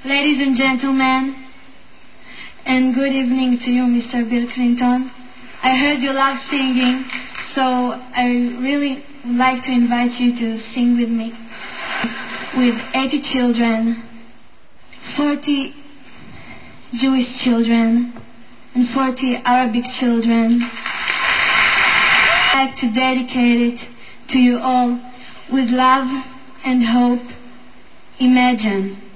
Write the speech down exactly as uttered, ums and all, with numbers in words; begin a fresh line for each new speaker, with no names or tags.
Ladies and gentlemen, and good evening to you, Mister Bill Clinton. I heard you love singing, so I really would like to invite you to sing with me. With eighty children, forty Jewish children, and forty Arabic children, I'd like to dedicate it to you all with love and hope. Imagine.